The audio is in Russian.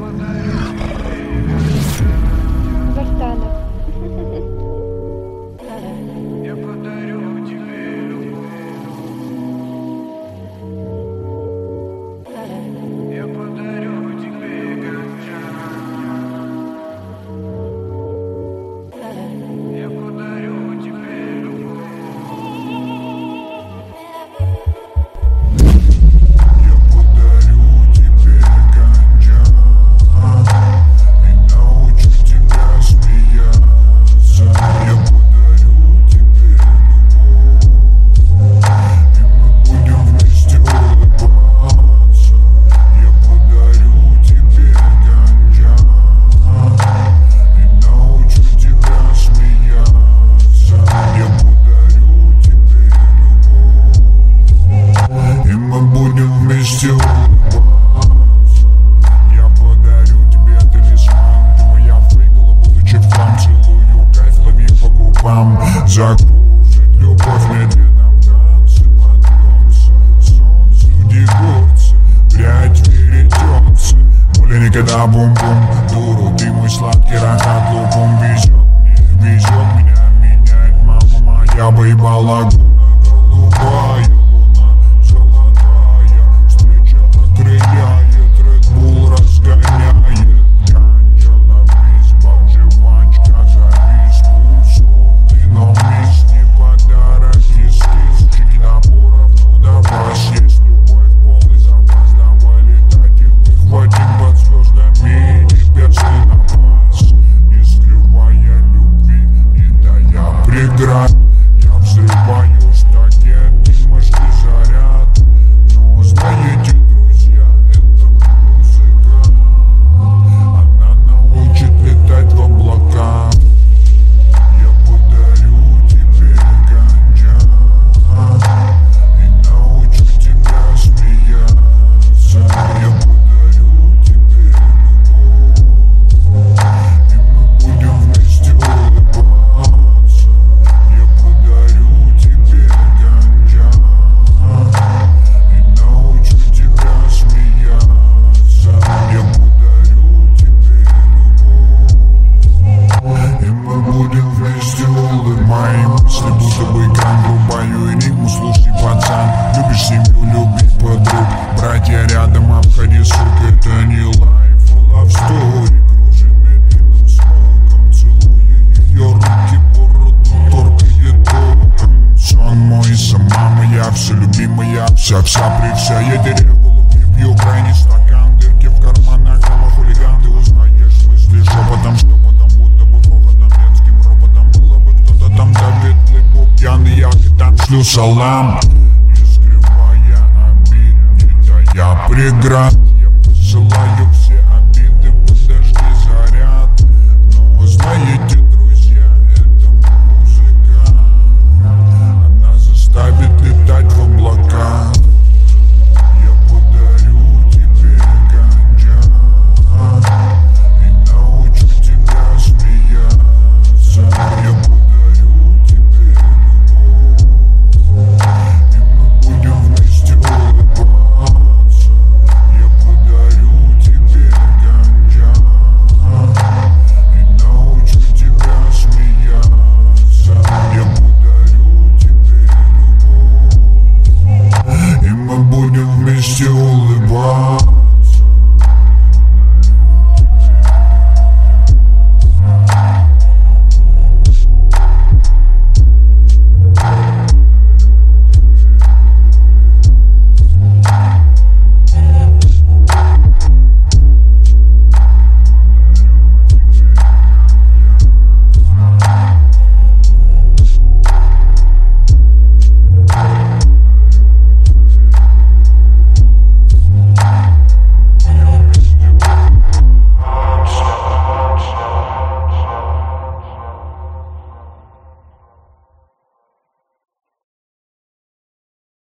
Вартанов. Я подарю тебе любовь. Я подарю тебе ганджа. Я подарю тебе любовь. Я подарю тебе ганджа и научу тебя смеяться. Я подарю тебе любовь, и мы будем вместе улыбаться. Я подарю тебе ганджа и научу тебя смеяться. Я подарю тебе любовь, и мы будем вместе улыбаться. Я подарю тебе талисман, ты моя фейкала, будучи в хлам. Целую кайф, лови по губам. Закружит любовь в медленном танце. Подъемся, солнце в дегорце, прядь перейдется. Более никогда бум-бум, дуру, ты мой сладкий рахат лупом. Везет меня, меняет мама моя, бейба лагуна. Голубая луна, золотая, встреча окрыляет, Red Bull разгоняет. Ганджа, ловись, жвачка, завис, условный, но мисс не подарок, эскиз. Чеки наборов, ну да вас есть любовь, полный запас. Давай летать и выхватим под звездами небесный напас. Не скрывая любви, не дая преград, я взрываю штакет, дымошки заряд. Но знаете, друзья, это музыка, она научит летать в облаках. Я подарю тебе ганджа и научу тебя смеяться. Я подарю тебе любовь, и мы будем вместе улыбаться. Я подарю тебе ганджа и научу тебя смеяться. Я подарю тебе любовь, и мы будем вместе улыбаться. Мои мысли будто бы экран, врубаю энигму. Слушай, пацан, любишь семью, люби подруг. Братья рядом, обходи, сука, это не лайф, а love story. Кружим медленным смоком, целуя ее руки, бороду торкает током. Сон мой, сама моя, все любимая, вся при вся. Я дереву пью крайний стакан, дырки в карманах, дома хулиган. Ты узнаешь мысли шепотом, что потом будто бы хохотом, детским роботом. Было бы кто-то там давит либо пьяный, я там шлю салам. Не скрывая обид, не дая преград.